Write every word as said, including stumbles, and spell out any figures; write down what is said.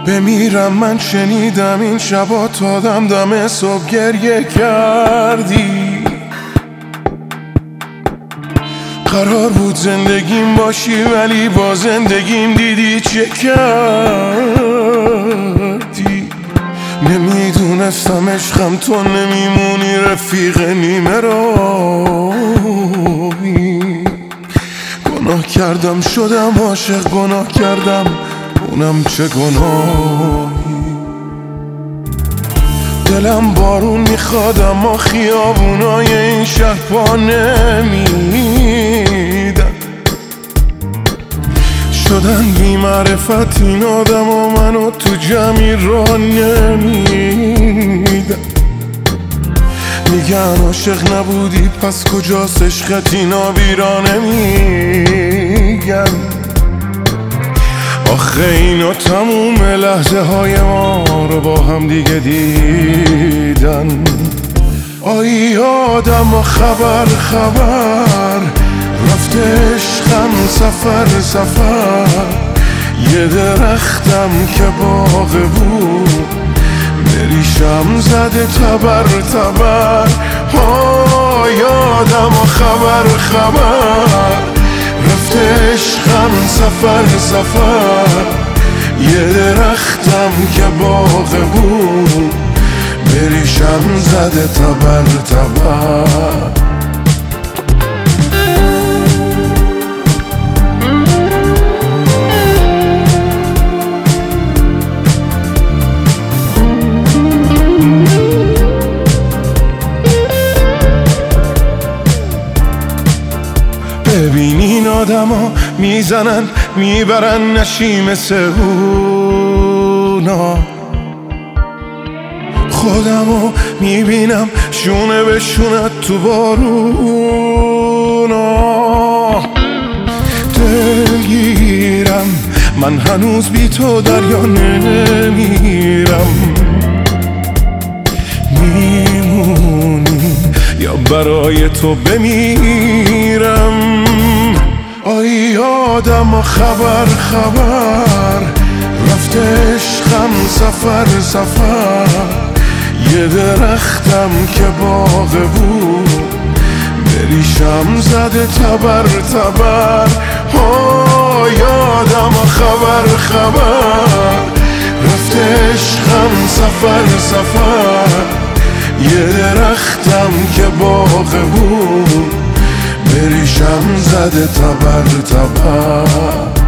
بمیرم من شنیدم این شبا تا دم دم صبح گریه کردی. قرار بود زندگیم باشی ولی با زندگیم دیدی چه کردی. نمیدونستم عشقم تو نمیمونی رفیق نیمه راهی. گناه کردم شدم عاشق، گناه کردم اونم چه گناهی. دلم بارون میخواد اما خیابونای این شهر پا نمیدن. شدن بی معرفت این آدم و منو تو جمعی را نمیدن. میگن عاشق نبودی پس کجاست عشقت، اینا بیرا نمیگن. آخه اینا تموم لحظه های ما رو با هم دیگه دیدن. آی آدم خبر خبر رفته عشقم سفر سفر. یه درختم که باغ بود بریشم زده تبر تبر. آی آدم خبر خبر رفته عشقم سفر سفر. یه درختم که باغ بود بریشم زده تبر تبر. ببین این آدم ها میزنن میبرن نشی مثل اونا. خودمو میبینم شونه به شونت تو بارونا. دلگیرم من هنوز بی تو دریا نمیرم. میمونی یا برای تو بمیرم. آی آدم خبر خبر رفته عشقم سفر سفر. یه درختم که باغ بود بریشم زده تبر تبر. آی آدم خبر خبر رفته عشقم سفر سفر. یه درختم که باغ بود بریشم زده تبر تبر.